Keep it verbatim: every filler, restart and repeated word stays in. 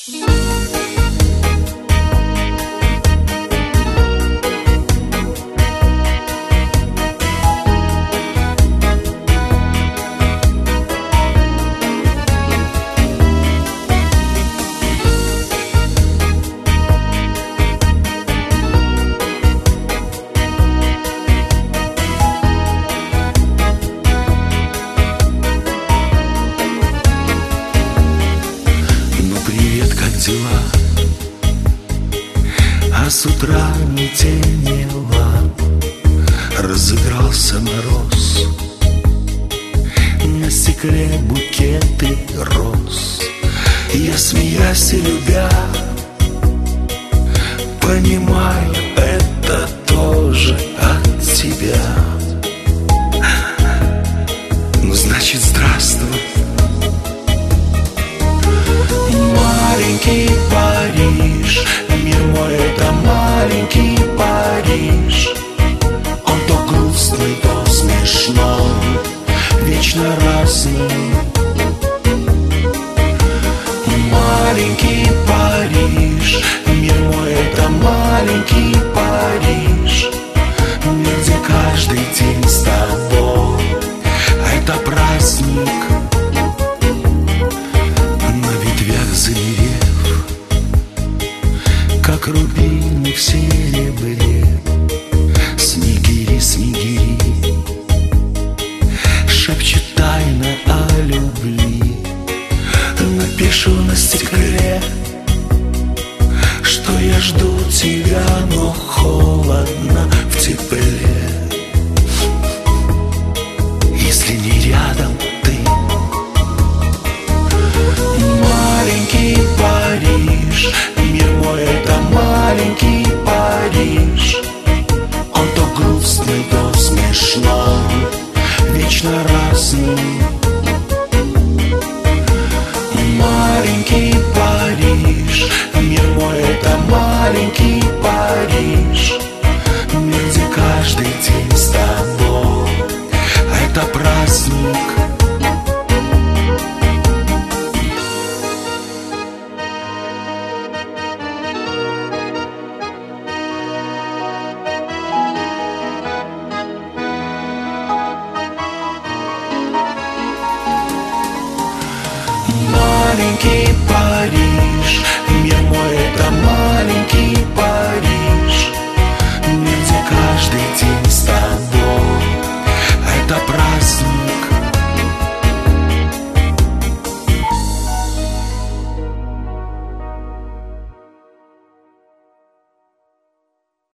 дела, а с утра метенело, разыгрался мороз, на стекле букеты роз. Я, смеясь и любя, понимаю, это тоже от тебя. Ну, значит, здравствуй, маленький Париж. Мир мой — это маленький Париж. Он то грустный, то смешной, вечно разный. Маленький Париж, мир мой — это маленький Париж. Мир, где каждый день с тобой — это праздник. На ветвях замерев, как рубины в серебре, снегири, снегири, шепчет тайна о любви. Напишу на стекле, что я жду тебя, но холодно в тепле. Если не рядом ты, маленький Париж. Мир мой — это маленький Париж. Он то грустный, то смешной, вечно разный. Маленький Париж, мир мой — это маленький Париж. Мир, где каждый день с тобой — это праздник. Маленький Париж,